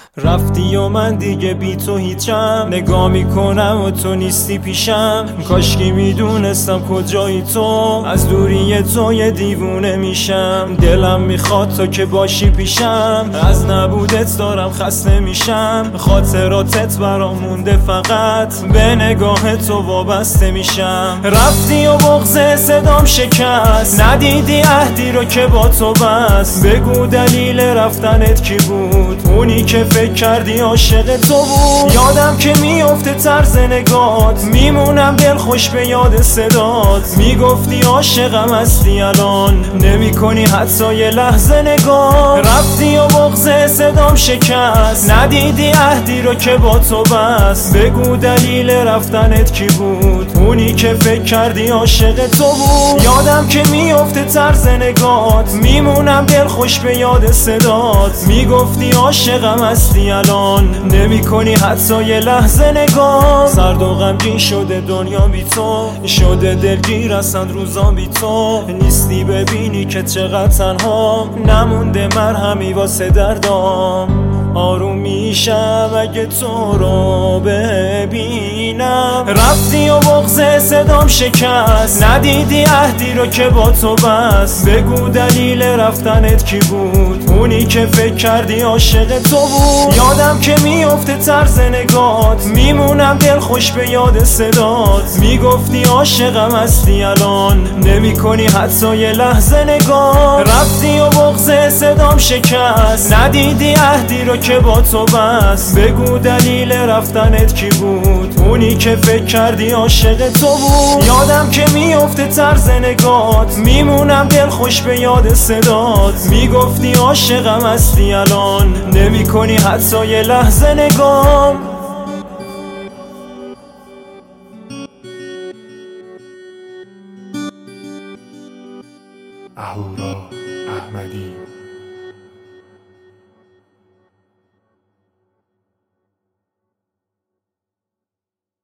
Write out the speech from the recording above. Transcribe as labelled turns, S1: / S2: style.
S1: رفتی و من دیگه بی تو هیچم، نگاه میکنم و تو نیستی پیشم. کاشکی میدونستم کجایی تو، از دوری تو یه دیوونه میشم. دلم میخواد تو که باشی پیشم، از نبودت دارم خسته میشم. خاطراتت برام مونده، فقط به نگاه تو وابسته میشم. رفتی و بغض صدام شکست، ندیدی عهدی رو که با تو بست. بگو دلیل رفتنت کی بود، اونی که فکر کردی عاشق تو بود. یادم که میفته طرز نگات، میمونم دل خوش به یاد صدات. میگفتی عاشقم هستی، الان نمی کنی حتی یه لحظه نگاه. رفتی و بغض صدام شکست، ندیدی عهدی رو که با تو بست. بگو دلیل رفتنت کی بود، اونی که فکر کردی عاشق تو بود. یادم که میفته طرز نگات، میمونم دل خوش به یاد صدات. میگفتی عاشقم هستی، الان نمی کنی حتی یه لحظه نگاه. سرد و غمگین شده دنیا بی تو، شده دلگیر اصلا روزان بی تو. نیستی ببینی که چقدر تنها، نمونده مرهمی واسه دردام. آروم میشم اگه تو رو ببینم. رفتی و بغض صدام شکست، ندیدی عهدی رو که با تو بست. بگو دلیل رفتنت کی بود، اونی که فکر کردی عاشق تو بود. یادم که میفته طرز نگات، میمونم دل خوش به یاد صدات. میگفتی عاشقم هستی، الان نمی کنی حتی یه لحظه نگاه. رفتی و بغض صدام شکست، ندیدی عهدی رو که با تو بست. بگو دلیل رفتنت کی بود، اونی که فکر کردی عاشق تو بود. یادم که میفته طرز نگات، میمونم دل خوش به یاد صدات. میگفتی عاشقم هستی، الان نمی کنی حتی یه لحظه نگاه.
S2: اهورا احمدی